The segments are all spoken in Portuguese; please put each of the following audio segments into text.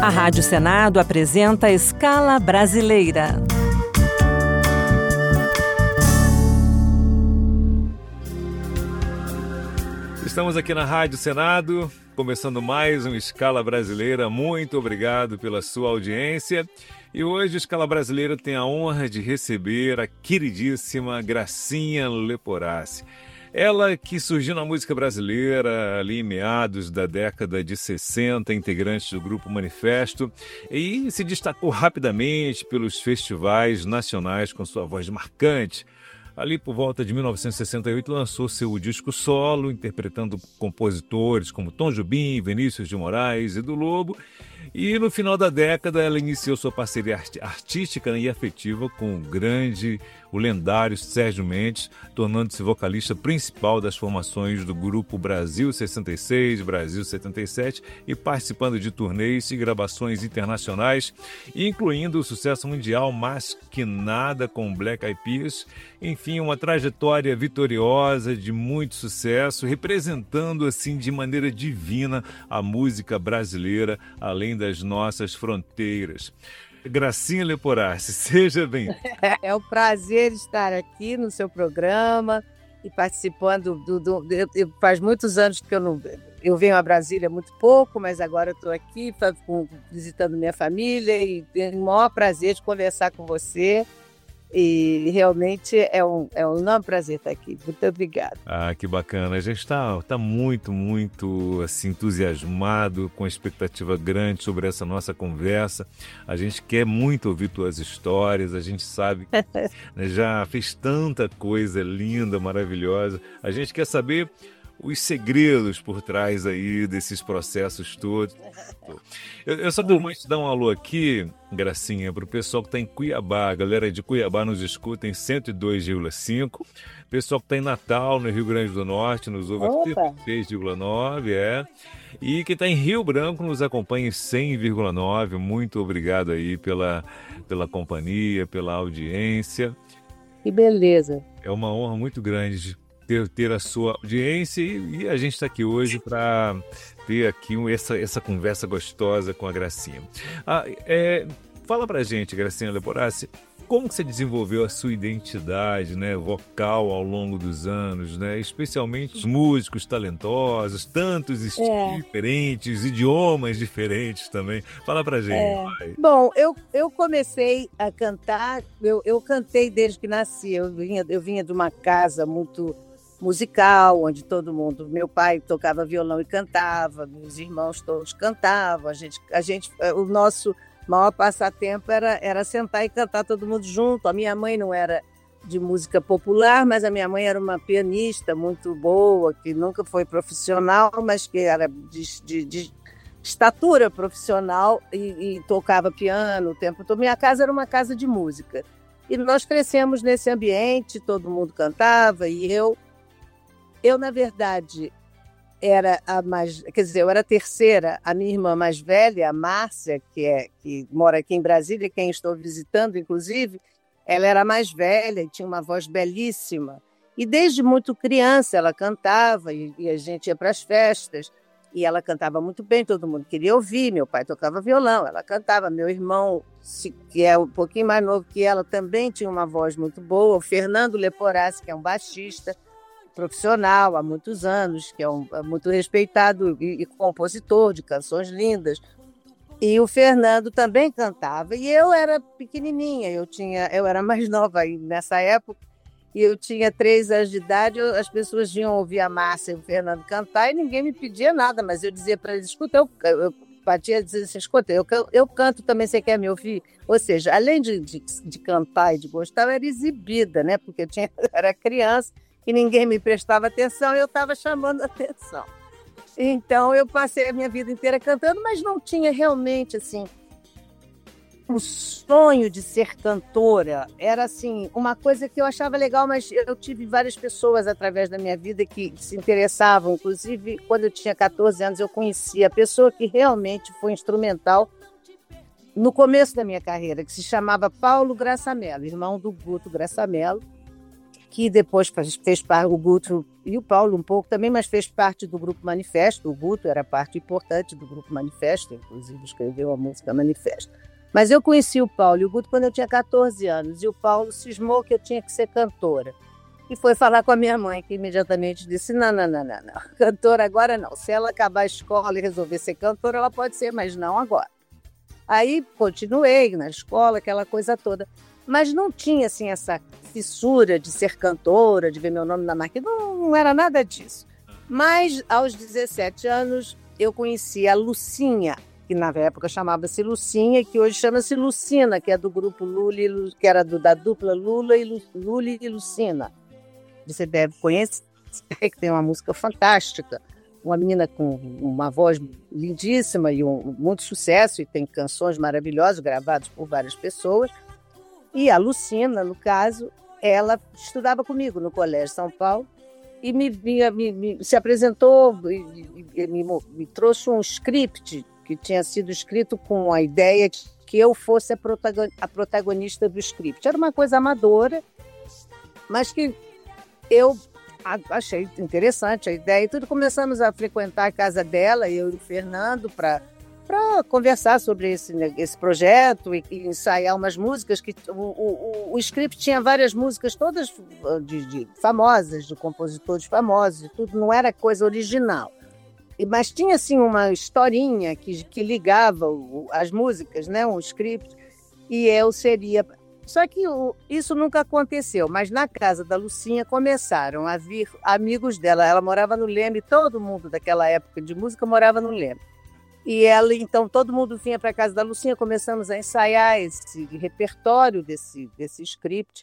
A Rádio Senado apresenta Escala Brasileira. Estamos aqui na Rádio Senado, começando mais um Escala Brasileira. Muito obrigado pela sua audiência. E hoje o Escala Brasileira tem a honra de receber a queridíssima Gracinha Leporassi. Ela que surgiu na música brasileira ali em meados da década de 60, integrante do Grupo Manifesto, e se destacou rapidamente pelos festivais nacionais com sua voz marcante. Ali por volta de 1968 lançou seu disco solo, interpretando compositores como Tom Jobim, Vinícius de Moraes e do Lobo. E no final da década ela iniciou sua parceria artística e afetiva com o lendário Sérgio Mendes, tornando-se vocalista principal das formações do grupo Brasil 66, Brasil 77 e participando de turnês e gravações internacionais, incluindo o sucesso mundial Mais Que Nada com Black Eyed Peas. Enfim, uma trajetória vitoriosa de muito sucesso, representando assim de maneira divina a música brasileira, além das nossas fronteiras. Gracinha Leporassi, seja bem. É um prazer estar aqui no seu programa e participando faz muitos anos que eu venho a Brasília muito pouco, mas agora estou aqui visitando minha família e tenho o maior prazer de conversar com você. E realmente é um enorme prazer estar aqui. Muito obrigada. Ah, que bacana. A gente está muito, muito assim, entusiasmado, com expectativa grande sobre essa nossa conversa. A gente quer muito ouvir tuas histórias. A gente sabe que né, já fez tanta coisa linda, maravilhosa. A gente quer saber os segredos por trás aí desses processos todos. Eu só quero mais te dar um alô aqui, Gracinha, para o pessoal que está em Cuiabá. A galera de Cuiabá nos escuta em 102,5. Pessoal que está em Natal, no Rio Grande do Norte, nos ouve em 36,9. E que está em Rio Branco nos acompanha em 100,9. Muito obrigado aí pela companhia, pela audiência. Que beleza. É uma honra muito grande ter a sua audiência e a gente está aqui hoje para ter aqui essa conversa gostosa com a Gracinha. Fala pra gente, Gracinha Leporassi, como que você desenvolveu a sua identidade, né, vocal ao longo dos anos, né, especialmente os músicos talentosos, tantos estilos diferentes, idiomas diferentes também. Fala pra gente. Bom, eu comecei a cantar, eu cantei desde que nasci. Eu vinha de uma casa muito musical, onde todo mundo, meu pai tocava violão e cantava, meus irmãos todos cantavam, o nosso maior passatempo era sentar e cantar todo mundo junto. A minha mãe não era de música popular, mas a minha mãe era uma pianista muito boa, que nunca foi profissional, mas que era de estatura profissional e tocava piano o tempo todo. Minha casa era uma casa de música. E nós crescemos nesse ambiente, todo mundo cantava, e eu, na verdade, era eu era a terceira. A minha irmã mais velha, a Márcia, que mora aqui em Brasília, quem estou visitando, inclusive, ela era a mais velha e tinha uma voz belíssima. E desde muito criança ela cantava e a gente ia para as festas e ela cantava muito bem, todo mundo queria ouvir. Meu pai tocava violão, ela cantava. Meu irmão, que é um pouquinho mais novo que ela, também tinha uma voz muito boa. O Fernando Leporassi, que é um baixista profissional há muitos anos, que é muito respeitado e compositor de canções lindas. E o Fernando também cantava. E eu era pequenininha, eu era mais nova aí nessa época, e eu tinha 3 anos de idade. As pessoas vinham ouvir a Márcia e o Fernando cantar e ninguém me pedia nada, mas eu dizia para eles, escuta, eu batia e dizia assim, escuta, eu canto também, você quer me ouvir? Ou seja, além de cantar e de gostar, eu era exibida, né? Porque eu era criança, e ninguém me prestava atenção, e eu estava chamando a atenção. Então, eu passei a minha vida inteira cantando, mas não tinha realmente, assim, um sonho de ser cantora. Era, assim, uma coisa que eu achava legal, mas eu tive várias pessoas através da minha vida que se interessavam. Inclusive, quando eu tinha 14 anos, eu conheci a pessoa que realmente foi instrumental no começo da minha carreira, que se chamava Paulo Graça Mello, irmão do Guto Graça Mello, que depois fez parte, o Guto e o Paulo um pouco também, mas fez parte do Grupo Manifesto. O Guto era parte importante do Grupo Manifesto, inclusive escreveu a música Manifesto. Mas eu conheci o Paulo e o Guto quando eu tinha 14 anos, e o Paulo cismou que eu tinha que ser cantora. E foi falar com a minha mãe, que imediatamente disse, não, cantora agora não. Se ela acabar a escola e resolver ser cantora, ela pode ser, mas não agora. Aí continuei na escola, aquela coisa toda. Mas não tinha assim, essa fissura de ser cantora, de ver meu nome na máquina, não era nada disso. Mas aos 17 anos eu conheci a Lucinha, que na época chamava-se Lucinha, e que hoje chama-se Lucina, que é do grupo Lula, que era da dupla Lula e Lucina. Você deve conhecer, que tem uma música fantástica. Uma menina com uma voz lindíssima e muito sucesso, e tem canções maravilhosas gravadas por várias pessoas. E a Lucina, no caso, ela estudava comigo no Colégio São Paulo e se apresentou e me trouxe um script que tinha sido escrito com a ideia de que eu fosse a protagonista do script. Era uma coisa amadora, mas que eu achei interessante a ideia. E tudo, começamos a frequentar a casa dela, eu e o Fernando, para conversar sobre esse projeto e ensaiar umas músicas. Que o script tinha várias músicas, todas de famosas, de compositores famosos, e tudo, não era coisa original. Mas tinha assim, uma historinha que ligava as músicas, né? Um script, e eu seria... Só que isso nunca aconteceu, mas na casa da Lucinha começaram a vir amigos dela. Ela morava no Leme, todo mundo daquela época de música morava no Leme. E ela, então, todo mundo vinha para a casa da Lucinha, começamos a ensaiar esse repertório desse script.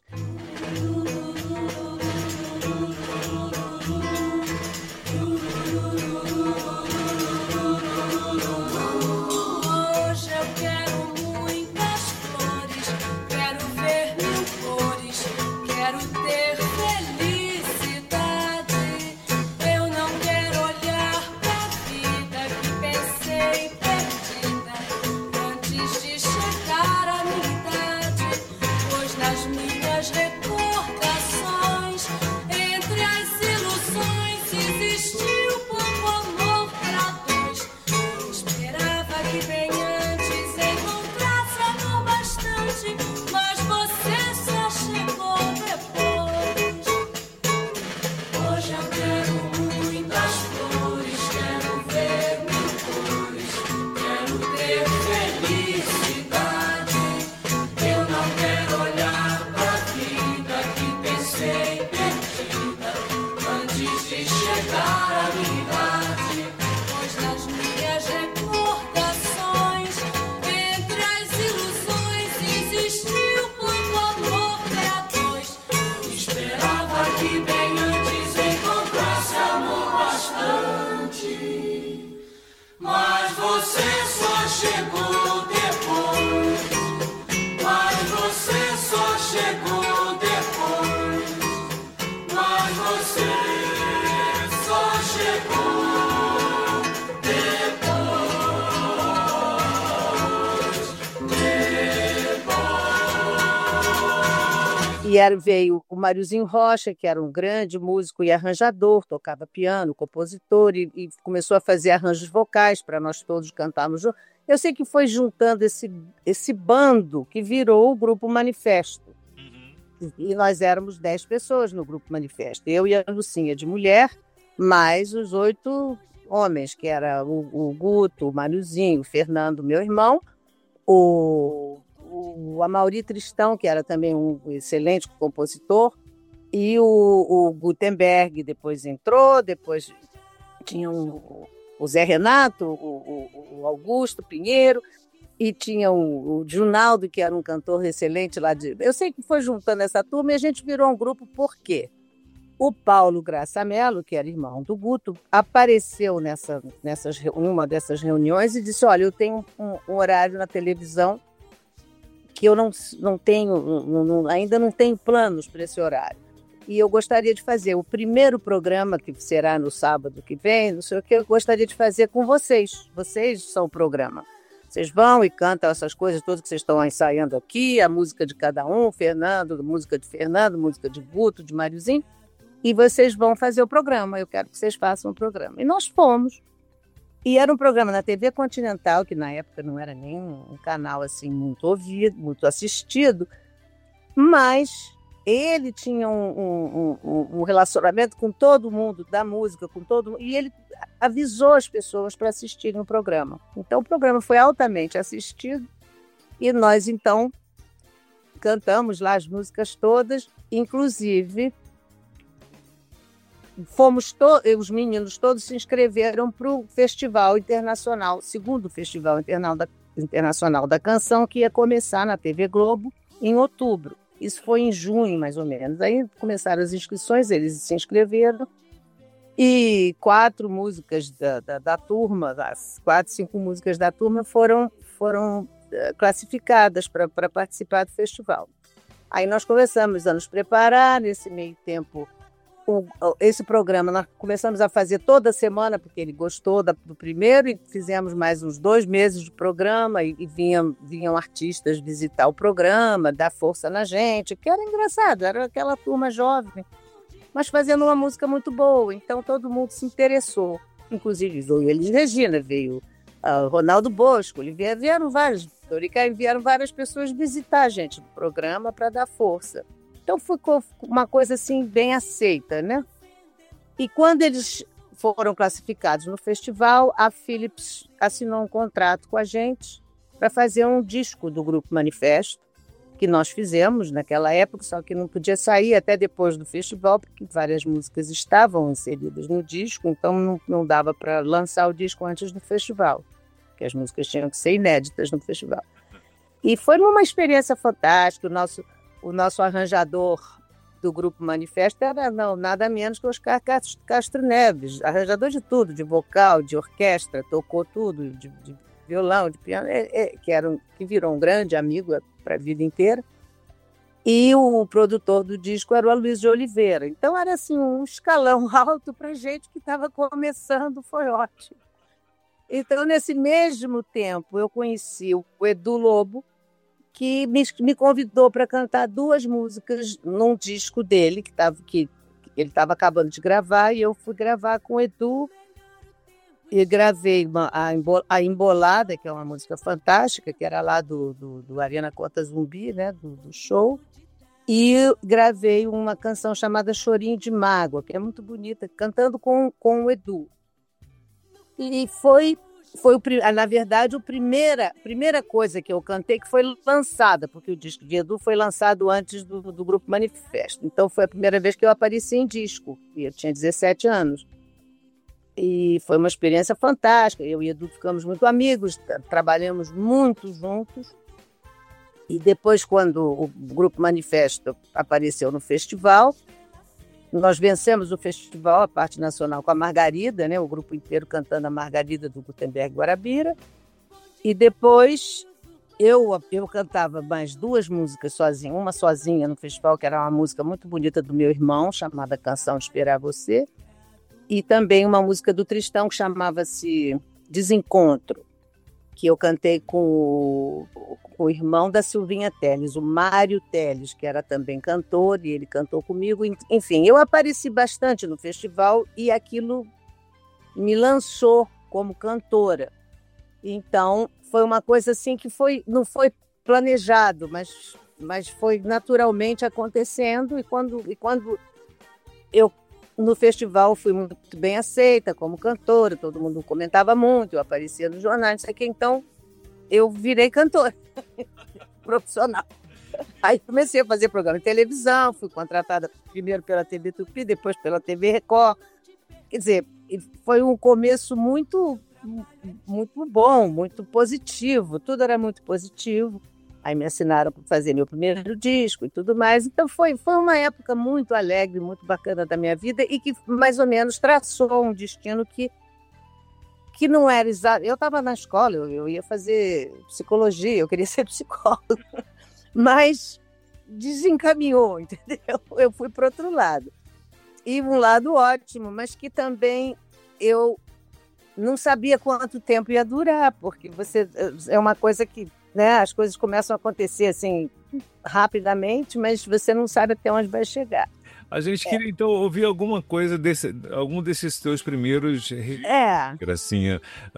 E veio o Máriozinho Rocha, que era um grande músico e arranjador, tocava piano, compositor, e começou a fazer arranjos vocais para nós todos cantarmos juntos. Eu sei que foi juntando esse bando que virou o Grupo Manifesto. Uhum. E nós éramos 10 pessoas no Grupo Manifesto. Eu e a Lucinha de mulher, mais os 8 homens, que era o Guto, o Máriozinho, o Fernando, meu irmão, o Amaury Tristão, que era também um excelente compositor, e o Gutenberg depois entrou, depois tinha o Zé Renato, o Augusto Pinheiro, e tinha o Junaldo, que era um cantor excelente lá de... Eu sei que foi juntando essa turma e a gente virou um grupo. Por quê? O Paulo Graça Mello, que era irmão do Guto, apareceu numa dessas reuniões e disse, olha, eu tenho um horário na televisão que eu não tenho, ainda não tenho planos para esse horário. E eu gostaria de fazer o primeiro programa, que será no sábado que vem, não sei o que, eu gostaria de fazer com vocês. Vocês são o programa. Vocês vão e cantam essas coisas todas que vocês estão ensaiando aqui, a música de cada um, Fernando, música de Fernando, música de Guto, de Máriozinho. e vocês vão fazer o programa, eu quero que vocês façam o programa. E nós fomos. E era um programa na TV Continental, que na época não era nem um canal assim muito ouvido, muito assistido, mas ele tinha um relacionamento com todo mundo da música, com todo mundo, e ele avisou as pessoas para assistirem o programa. Então o programa foi altamente assistido e nós então cantamos lá as músicas todas, inclusive os meninos todos se inscreveram para o Festival Internacional, segundo Festival Internacional da Canção, que ia começar na TV Globo em outubro. Isso foi em junho, mais ou menos. Aí começaram as inscrições, eles se inscreveram, e 4 músicas da turma, as 4, 5 músicas da turma foram classificadas para participar do festival. Aí nós começamos a nos preparar, nesse meio tempo, esse programa nós começamos a fazer toda semana, porque ele gostou do primeiro, e fizemos mais uns 2 meses de programa, e vinham artistas visitar o programa, dar força na gente, que era engraçado, era aquela turma jovem, mas fazendo uma música muito boa, então todo mundo se interessou, inclusive veio Elis Regina, veio Ronaldo Bosco, vieram várias pessoas visitar a gente no programa para dar força. Então ficou uma coisa assim bem aceita, né? E quando eles foram classificados no festival, a Philips assinou um contrato com a gente para fazer um disco do Grupo Manifesto, que nós fizemos naquela época, só que não podia sair até depois do festival, porque várias músicas estavam inseridas no disco, então não dava para lançar o disco antes do festival, porque as músicas tinham que ser inéditas no festival. E foi uma experiência fantástica. O nosso arranjador do Grupo Manifesto era nada menos que Oscar Castro Neves, arranjador de tudo, de vocal, de orquestra, tocou tudo, de violão, de piano, que virou um grande amigo para a vida inteira. E o produtor do disco era o Luiz de Oliveira. Então era assim, um escalão alto para a gente que estava começando, foi ótimo. Então, nesse mesmo tempo, eu conheci o Edu Lobo, que me convidou para cantar 2 músicas num disco dele, que ele estava acabando de gravar, e eu fui gravar com o Edu, e gravei a Embolada, que é uma música fantástica, que era lá do Arena Conta Zumbi, né, do show, e gravei uma canção chamada Chorinho de Mágoa, que é muito bonita, cantando com o Edu. E foi na verdade, a primeira coisa que eu cantei que foi lançada, porque o disco de Edu foi lançado antes do Grupo Manifesto. Então, foi a primeira vez que eu apareci em disco, e eu tinha 17 anos. E foi uma experiência fantástica. Eu e Edu ficamos muito amigos, trabalhamos muito juntos. E depois, quando o Grupo Manifesto apareceu no festival, nós vencemos o festival, a parte nacional, com a Margarida, né? O grupo inteiro cantando a Margarida do Gutenberg Guarabira. E depois eu cantava mais 2 músicas sozinha, uma sozinha no festival, que era uma música muito bonita do meu irmão, chamada Canção de Esperar Você, e também uma música do Tristão, que chamava-se Desencontro, que eu cantei com o irmão da Silvinha Telles, o Mário Telles, que era também cantor, e ele cantou comigo. Enfim, eu apareci bastante no festival e aquilo me lançou como cantora. Então, foi uma coisa assim que não foi planejado, mas foi naturalmente acontecendo. E quando eu, no festival, fui muito bem aceita como cantora, todo mundo comentava muito, eu aparecia nos jornais, não sei o quê, então eu virei cantora profissional. Aí comecei a fazer programa de televisão, fui contratada primeiro pela TV Tupi, depois pela TV Record. Quer dizer, foi um começo muito, muito bom, muito positivo, tudo era muito positivo. Aí me assinaram para fazer meu primeiro disco e tudo mais. Então foi uma época muito alegre, muito bacana da minha vida, e que mais ou menos traçou um destino que não era exato. Eu estava na escola, eu ia fazer psicologia, eu queria ser psicóloga, mas desencaminhou, entendeu? Eu fui para outro lado. E um lado ótimo, mas que também eu não sabia quanto tempo ia durar, porque é uma coisa que, né, as coisas começam a acontecer assim rapidamente, mas você não sabe até onde vai chegar. A gente queria então ouvir alguma coisa algum desses teus primeiros, Gracinha.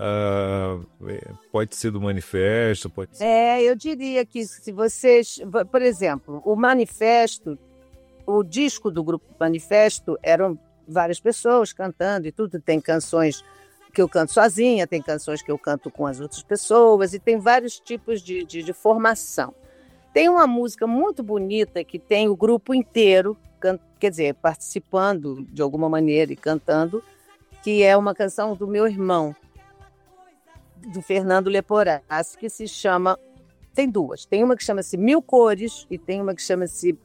Pode ser do Manifesto, pode ser. Eu diria que se vocês, por exemplo, o Manifesto, o disco do grupo Manifesto eram várias pessoas cantando e tudo, tem canções que eu canto sozinha, tem canções que eu canto com as outras pessoas e tem vários tipos de formação. Tem uma música muito bonita que tem o grupo inteiro, quer dizer, participando de alguma maneira e cantando, que é uma canção do meu irmão, do Fernando Leporassi, que se chama... Tem duas. Tem uma que chama-se Mil Cores e tem uma que chama-se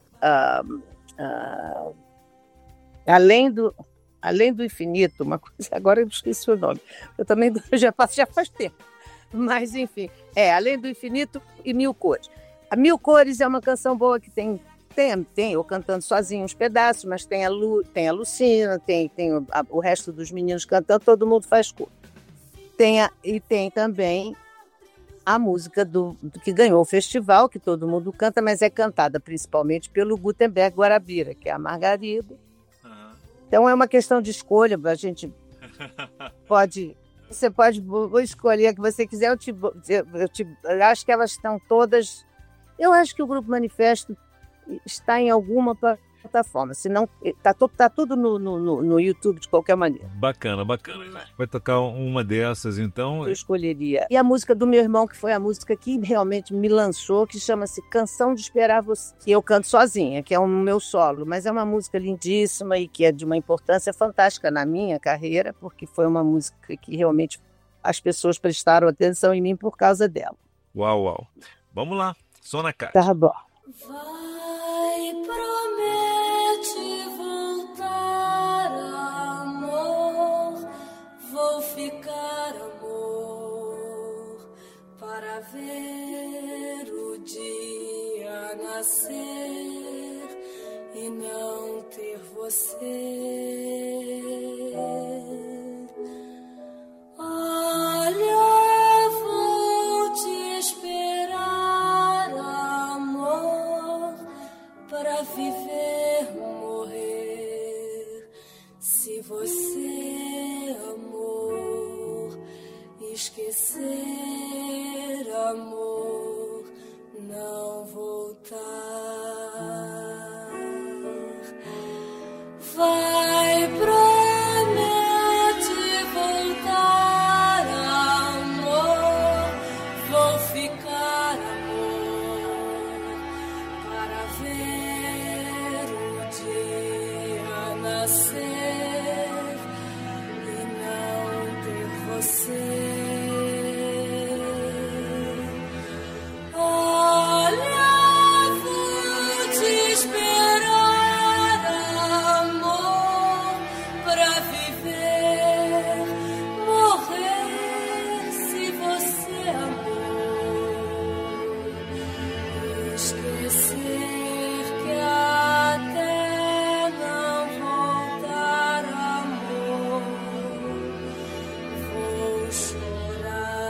Além do Infinito, uma coisa... Agora eu esqueci o nome. Eu também já faz tempo. Mas, enfim, Além do Infinito e Mil Cores. A Mil Cores é uma canção boa que tem eu cantando sozinho uns pedaços, mas tem a Lucina, tem o resto dos meninos cantando, todo mundo faz cor. E tem também a música do que ganhou o festival, que todo mundo canta, mas é cantada principalmente pelo Gutenberg Guarabira, que é a Margarida. Então é uma questão de escolha, a gente você pode escolher a que você quiser, eu acho que elas estão todas... Eu acho que o Grupo Manifesto está em alguma plataforma, senão tá tudo no YouTube de qualquer maneira. Bacana. Vai tocar uma dessas, então? Eu escolheria. E a música do meu irmão, que foi a música que realmente me lançou, que chama-se Canção de Esperar Você, que eu canto sozinha, que é o meu solo, mas é uma música lindíssima e que é de uma importância fantástica na minha carreira, porque foi uma música que realmente as pessoas prestaram atenção em mim por causa dela. Uau. Vamos lá, som na caixa. Tá bom. Vai, promete voltar, amor. Vou ficar, amor, para ver o dia nascer e não ter você. Olha, vou te esperar, amor, para viver, morrer. Se você, amor, esquecer, amor, não voltar. Vai, promete voltar, amor. Vou ficar, amor, para ver o dia nascer e não ter você. Olha, vou te esperar, amor, para viver, morrer. Se você, amor, esquecer que até não voltar, amor, vou chorar.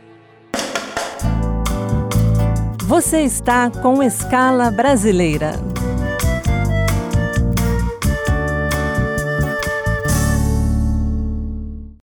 Você está com Escala Brasileira.